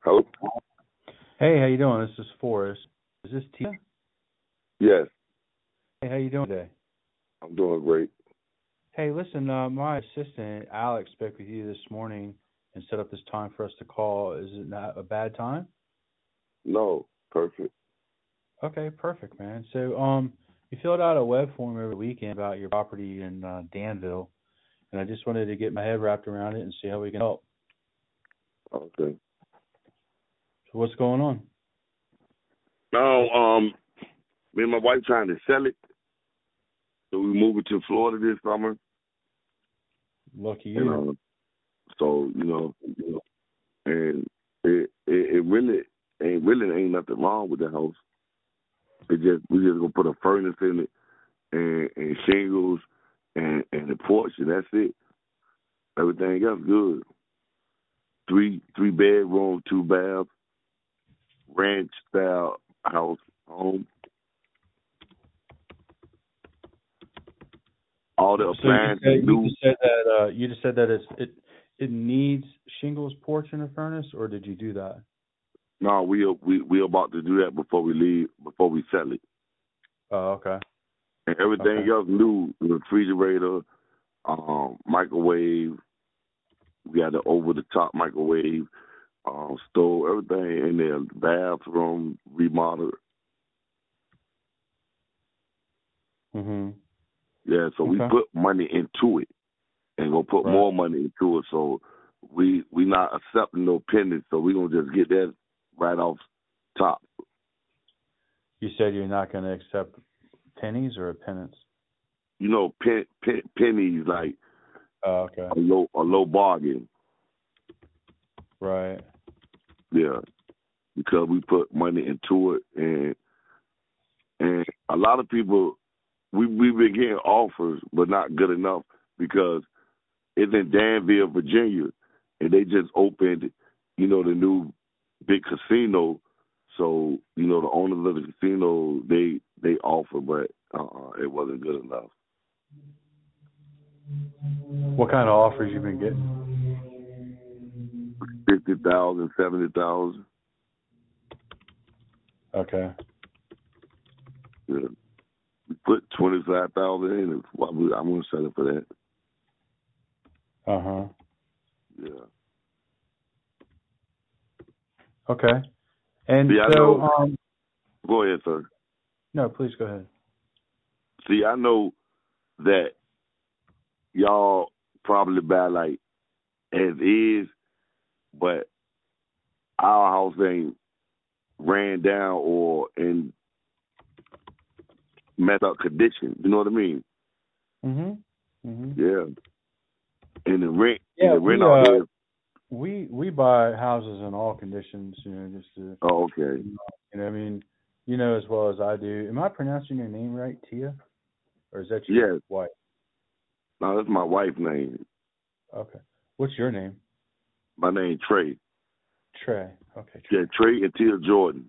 Hello? Hey, how you doing? This is Forrest. Is this Tia? Yes, Hey, how you doing today? I'm doing great. Hey, listen, my assistant Alex spoke with you this morning and set up this time for us to call. Is it not a bad time? No, perfect. Okay, perfect, man. So, you filled out a web form over the weekend about your property in Danville, and I just wanted to get my head wrapped around it and see how we can help. Okay. So, what's going on? Now, me and my wife trying to sell it, so we moving to Florida this summer, Lucky and you. so and it really ain't nothing wrong with the house. We just gonna put a furnace in it and shingles and the porch, and that's it. Everything else good. Three bedroom, two baths, ranch style house home. All the So appliances you new. just said that it needs shingles, porch, and a furnace, or did you do that? No, we about to do that before we leave, before we sell it. Oh, okay. And everything Okay. else new, the refrigerator, microwave. We got the over the top microwave, stove, everything in there. Bathroom remodeled. Mhm. Yeah, so we Okay. put money into it and gonna put Right. more money into it. So we not accepting no pennies. So we gonna just get that right off top. You said you're not going to accept pennies or a penance. Pennies like Oh, okay. a low bargain. Right. Yeah, because we put money into it, and a lot of people we've been getting offers, but not good enough because it's in Danville, Virginia, and they just opened, the new big casino. So the owners of the casino they offer, but it wasn't good enough. What kind of offers you been getting? 50,000, 70,000. Okay. Yeah. We put 25,000 in. I'm gonna sell it for that. Uh huh. Yeah. Okay. And See, I so, know. Go ahead, sir. no, please go ahead. See, I know that y'all probably buy like as is, but our house ain't ran down or in messed up condition. You know what I mean? Mhm. Mhm. Yeah. And the rent Yeah, out here. we buy houses in all conditions, just to, Oh, okay. I mean, as well as I do. Am I pronouncing your name right, Tia, or is that your Yes. wife? No, that's my wife's name. Okay. What's your name? My name Trey. Trey. Okay, Yeah, Trey. Trey and Tia Jordan.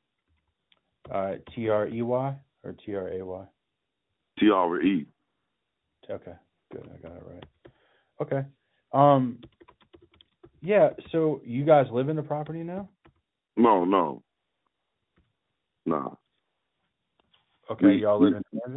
Trey or Tray? TRE. Okay, good. I got it right. Okay. Um. Yeah. So you guys live in the property now? No, no, no. Okay. We Y'all we live in Danville?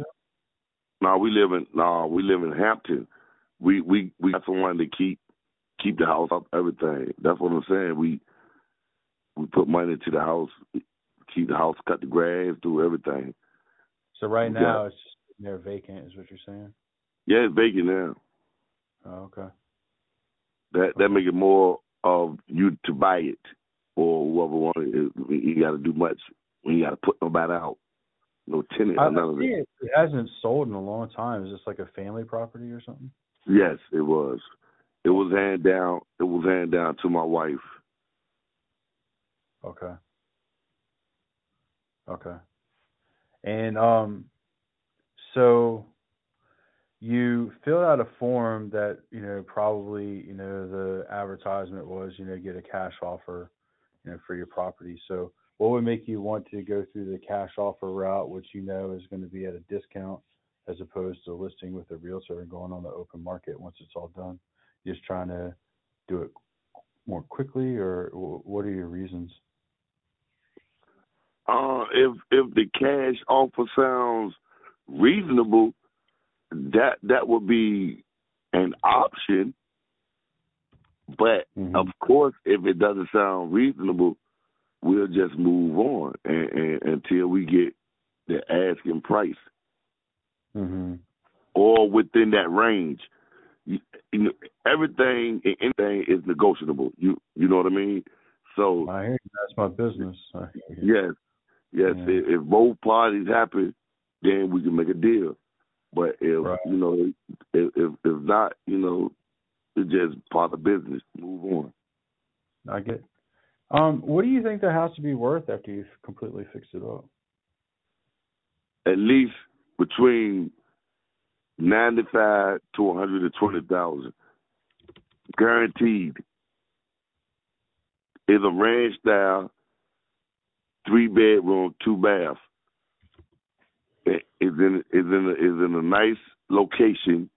we live in Hampton. We got someone to keep the house up, everything. That's what I'm saying. We put money into the house, keep the house, cut the grass, do everything. So right We got now it's just sitting there vacant, is what you're saying? yeah, it's vacant now. Oh, okay. That Okay. make it more of you to buy it or whoever want it. You got to do much when you got to put nobody out, no tenant I or none of see it. it hasn't sold in a long time. Is this like a family property or something? Yes, it was. It was Okay. hand down. It was hand down to my wife. Okay. Okay. And so you filled out a form that, probably, the advertisement was, get a cash offer, for your property. So what would make you want to go through the cash offer route, which is going to be at a discount as opposed to listing with a realtor and going on the open market once it's all done? Just trying to do it, more quickly, or what are your reasons? If the cash offer sounds reasonable, that would be an option. But of course, if it doesn't sound reasonable, we'll just move on and until we get the asking price or within that range. You know, everything and anything is negotiable. You know what I mean? So I hear you. That's my business. Yes. Yeah. If both parties happy, then we can make a deal. But if you know, if not, you know, it's just part of business. Move on. I get. What do you think the house would be worth after you've completely fixed it up? At least between 95 to 120,000, guaranteed. It's a ranch style, 3-bedroom, 2-bath. Is in a nice location.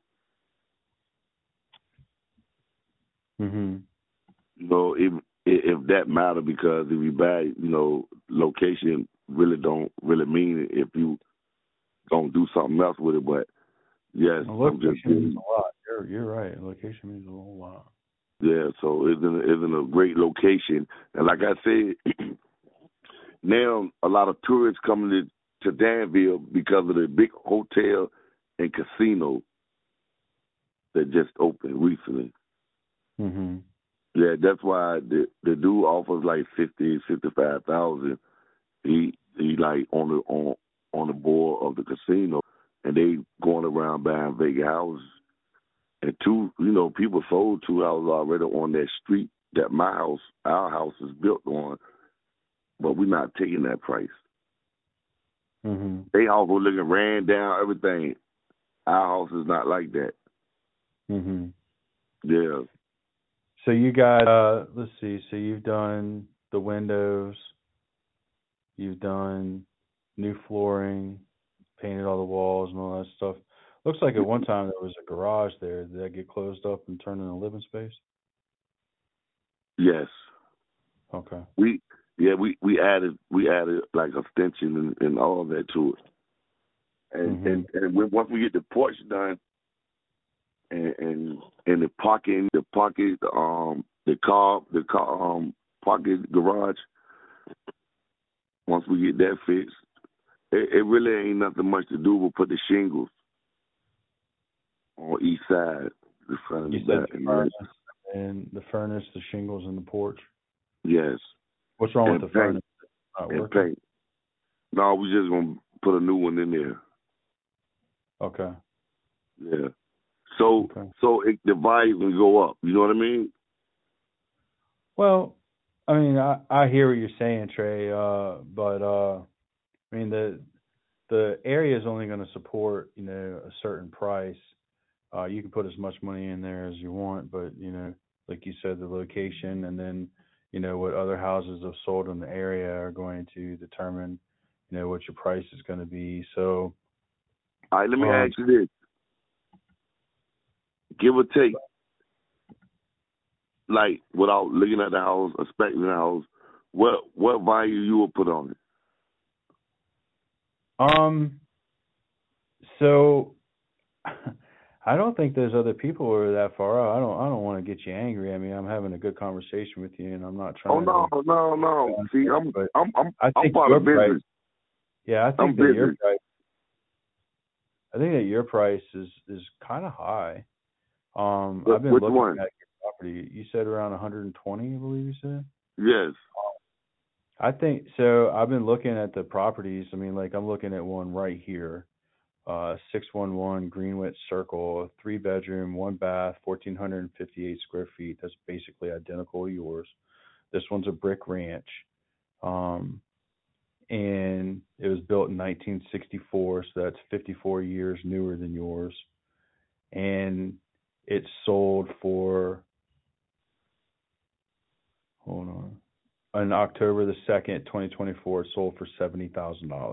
You know, if that matter, because if you buy, you know, location really don't really mean it if you don't do something else with it. But yes, location means a lot. You're right. Location means a whole lot. Yeah, so it's in a great location, and like I said, now a lot of tourists coming to Danville because of the big hotel and casino that just opened recently. Yeah, that's why the dude offers like 55,000. He like on the board of the casino, and they going around buying vacant houses. And people sold 2 houses already on that street that our house is built on, but we're not taking that price. They also looking ran down everything. Our house is not like that. Yeah. So you got, let's see, so you've done the windows, you've done new flooring, painted all the walls and all that stuff. Looks like at one time there was a garage there. Did that get closed up and turned into a living space? Yes. Okay. We added like extension and all that to it. And once we get the porch done and the parking, the car parking garage, once we get that fixed, it really ain't nothing much to do but put the shingles on each side, the front and the back. And the furnace, the shingles, and the porch? Yes. What's wrong with the furnace? Not working? Paint. No, we're just going to put a new one in there. Okay. Yeah. So the value can go up. You know what I mean? Well, I mean, I hear what you're saying, Trey, but I mean, the area is only going to support, you know, a certain price. You can put as much money in there as you want, but, you know, like you said, the location and then, you know, what other houses have sold in the area are going to determine, you know, what your price is going to be. So, all right, let me ask you this. Give or take, like, without looking at the house, inspecting the house, what value you will put on it? So I don't think those other people are that far out. I don't want to get you angry. I mean, I'm having a good conversation with you, and I'm not trying. Oh no. See, I'm part of business. Yeah, I think that your price. I think that your price is kind of high. I've been looking at your property. You said around 120, I believe you said. Yes. I think so. I've been looking at the properties. I mean, like I'm looking at one right here, 611 Greenwich Circle, 3-bedroom, 1-bath, 1,458 square feet. That's basically identical to yours. This one's a brick ranch, and it was built in 1964, so that's 54 years newer than yours. And it sold for, hold on October the 2nd, 2024, it sold for $70,000.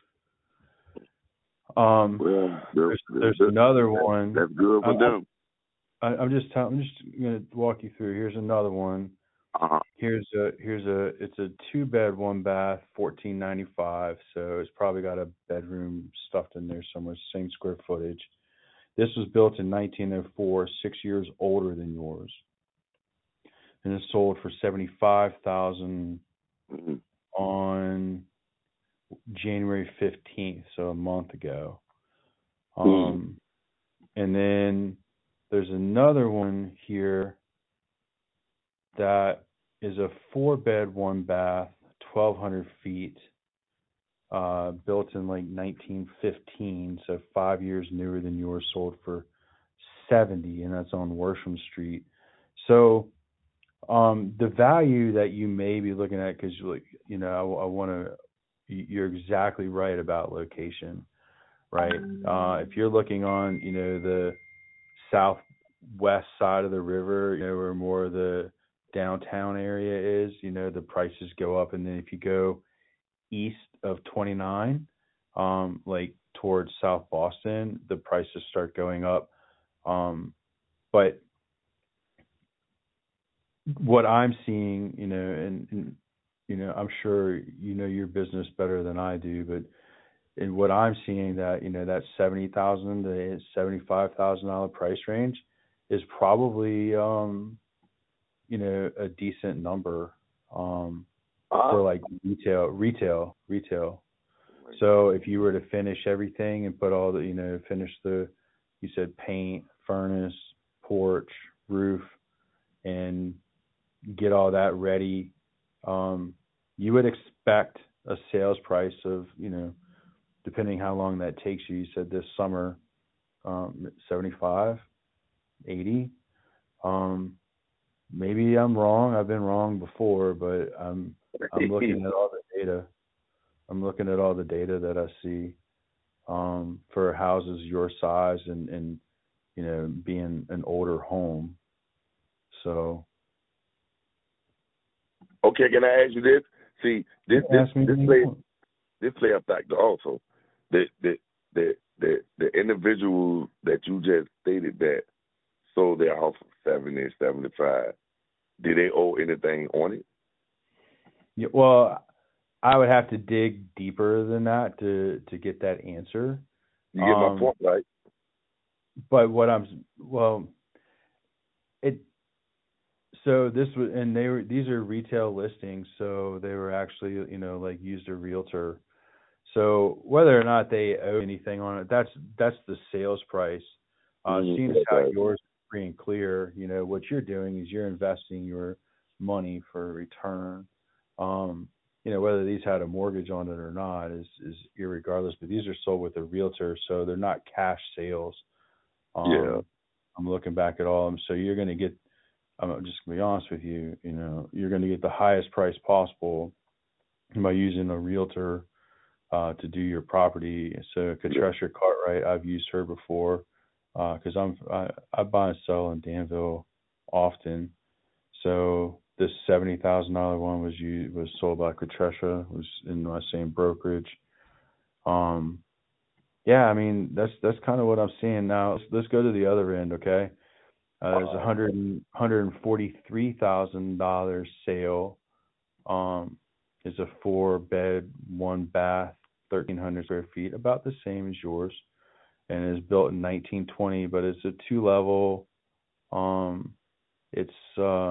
There's another one. That's good for them. I'm just going to walk you through. Here's another one. Uh-huh. It's a 2-bed, 1-bath, 1495. So it's probably got a bedroom stuffed in there somewhere, same square footage. This was built in 1904, 6 years older than yours, and it sold for 75,000 Mm-hmm. on January 15th, so a month ago. Mm-hmm. And then there's another one here that is a 4-bed, 1-bath, 1,200 feet, built in like 1915, so 5 years newer than yours, sold for 70, and that's on Worsham Street. So the value that you may be looking at, because I want to, you're exactly right about location, right? If you're looking on, the southwest side of the river, where more of the downtown area is, the prices go up, and then if you go east of 29, like towards South Boston, the prices start going up. But what I'm seeing, and I'm sure your business better than I do, but in what I'm seeing, that that $70,000 to $75,000 price range is probably a decent number for like retail. So if you were to finish everything and put all the finish you said paint, furnace, porch, roof, and get all that ready, you would expect a sales price of, depending how long that takes you. You said this summer, 75, 80. Maybe I'm wrong. I've been wrong before, but I'm looking at all the data. I'm looking at all the data that I see for houses your size and being an older home. So. Okay, can I ask you this? See, this play a factor also. The individual that you just stated that sold their house for 70, 75, did they owe anything on it? Yeah, well, I would have to dig deeper than that to get that answer. You get my point, right? But so this was, and these are retail listings, so they were actually, like used a realtor. So whether or not they owe anything on it, that's the sales price. Seeing as how yours is free and clear, what you're doing is you're investing your money for a return. Whether these had a mortgage on it or not is irregardless, but these are sold with a realtor, so they're not cash sales. I'm looking back at all of them. So you're going to get, I'm just going to be honest with you, you're going to get the highest price possible by using a realtor to do your property. So Katresha Cartwright, I've used her before because I buy and sell in Danville often. So this $70,000 one was sold by Katresha, was in my same brokerage. Yeah, I mean that's kind of what I'm seeing now. Let's go to the other end, okay? There's $143,000 sale. Is a 4-bed, 1-bath, 1,300 square feet, about the same as yours, and is built in 1920. But it's a 2-level. It's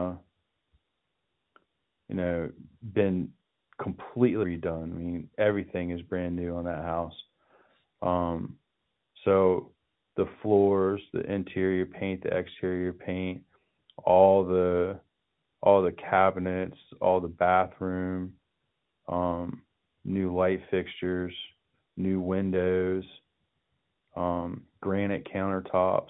been completely redone. I mean, everything is brand new on that house. So the floors, the interior paint, the exterior paint, all the cabinets, all the bathroom, new light fixtures, new windows, granite countertops.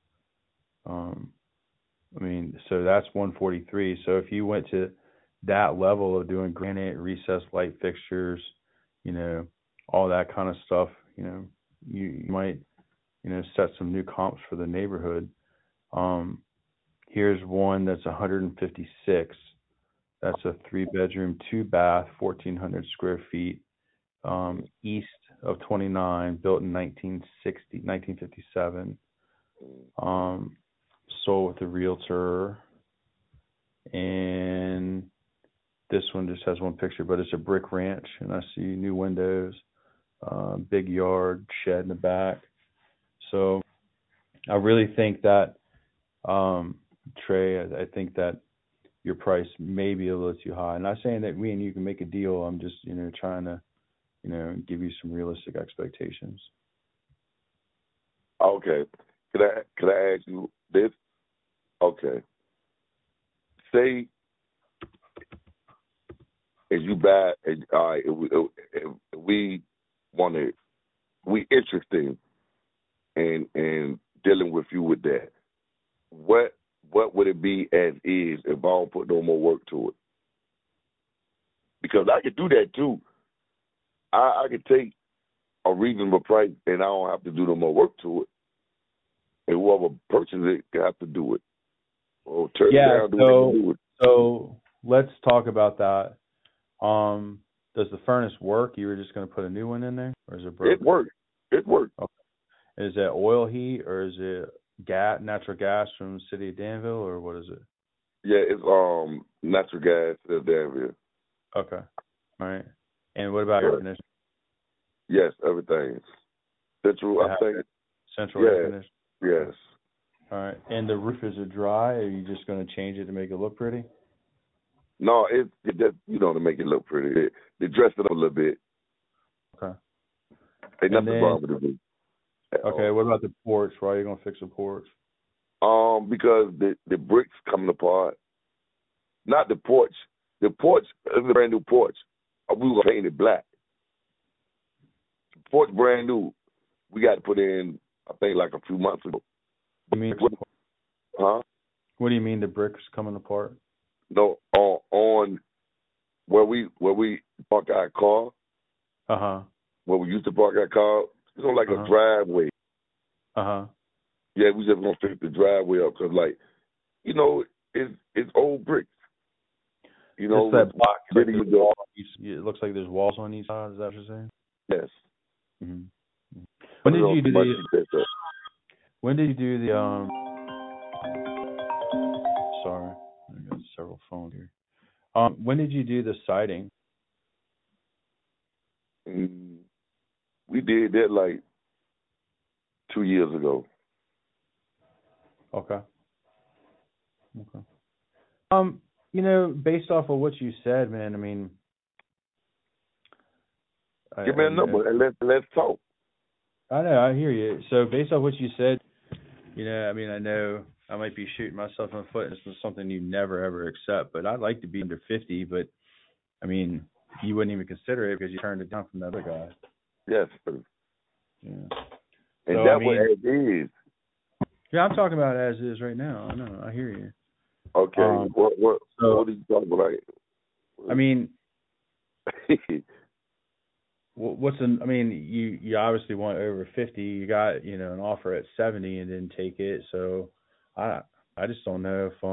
So that's 143. So if you went to that level of doing granite, recessed light fixtures, all that kind of stuff, you might, set some new comps for the neighborhood. Here's one that's 156. That's a 3-bedroom, 2-bath, 1,400 square feet, east of 29, built in 1957. Sold with a realtor. and this one just has one picture, but it's a brick ranch, and I see new windows, big yard, shed in the back. So I really think that, Trey, I think that your price may be a little too high. I'm not saying that me and you can make a deal. I'm just, trying to, give you some realistic expectations. Okay. Could I ask you this? Okay. Say if you buy, all right, if we want to, we interested in dealing with you with that. What would it be as is if I don't put no more work to it? Because I could do that too. I could take a reasonable price and I don't have to do no more work to it. And whoever purchases it can have to do it. Or turn it down, do it. So let's talk about that. Does the furnace work? You were just going to put a new one in there, or is it broken? It works. Okay. Is it oil heat, or is it natural gas from the city of Danville, or what is it? Yeah, it's natural gas in Danville. Okay. All right. And what about air conditioning? Yes, everything. Central, I think. Central air conditioning? Yes. All right. And the roof, is it dry? Or are you just going to change it to make it look pretty? No, it just, to make it look pretty. They dress it up a little bit. Okay. Ain't nothing wrong with it. Okay, what about the porch? Why are you going to fix the porch? Because the bricks coming apart. Not the porch. The porch is a brand new porch. We were painting it black. The porch brand new. We got to put in, I think, like a few months ago. You mean? Huh? What do you mean the bricks coming apart? No, on where we park our car. Where we used to park our car, it's on like a driveway. Yeah, we just gonna fix the driveway up because, like, it's old bricks. It's that block. Like it looks like there's walls on each side. Is that what you're saying? Yes. Mm-hmm. When did you do the Sorry, I got several phones here. When did you do the siding? We did that like 2 years ago. Okay. Based off of what you said, man, I mean, give me a number and let's talk. I know, I hear you. So based off what you said, I mean, I know I might be shooting myself in the foot. This is something you never ever accept, but I'd like to be under 50. But I mean, you wouldn't even consider it because you turned it down from the other guy. Yes. Yeah. And so, what it is. Yeah, I'm talking about as is right now. I know. I hear you. Okay. What are you talking about? I mean, I mean, you obviously want over 50. You got, an offer at 70 and didn't take it. So I just don't know if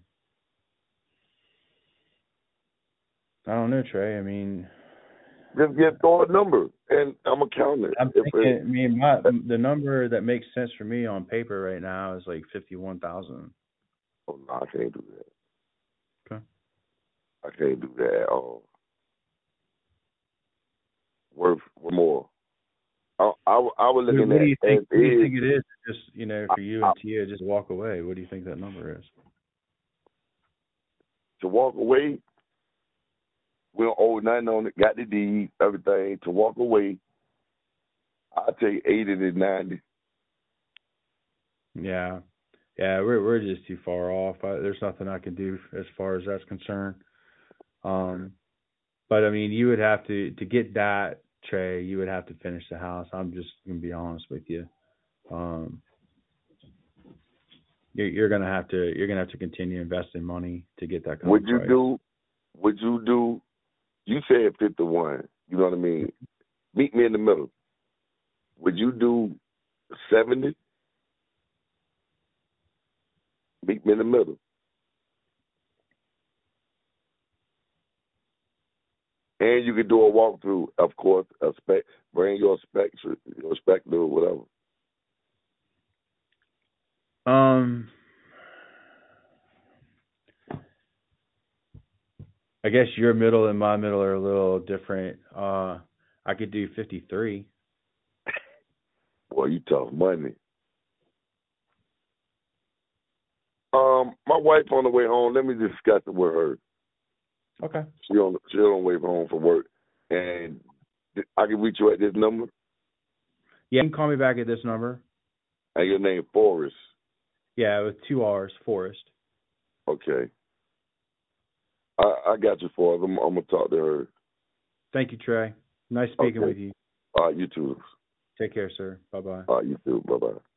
I don't know, Trey. I mean, just throw a number and I'm gonna count it. I'm thinking, the number that makes sense for me on paper right now is like 51,000. Oh no, I can't do that. Okay. I can't do that at all. Worth more. I was looking at. What do you think it is? Just for you and Tia, just walk away. What do you think that number is? To walk away, we don't owe nothing on it. Got the deed, everything. To walk away, I'll take 80 to 90. Yeah, we're just too far off. There's nothing I can do as far as that's concerned. But I mean, you would have to get that, Trey. You would have to finish the house. I'm just gonna be honest with you. You're gonna have to continue investing money to get that kind of price. Would you do? You said 51. You know what I mean? Meet me in the middle. Would you do 70? Meet me in the middle. And you could do a walkthrough, of course. Bring your spectrum, or whatever. I guess your middle and my middle are a little different. I could do 53. Boy, you tough money. My wife on the way home. Let me discuss it with her. Okay. She on the way home from work, and I can reach you at this number. Yeah, you can call me back at this number. And your name Forrest. Yeah, with 2 R's, Forrest. Okay. I got you, Forrest. I'm gonna talk to her. Thank you, Trey. Nice speaking with you. You too. Take care, sir. Bye-bye. You too. Bye-bye.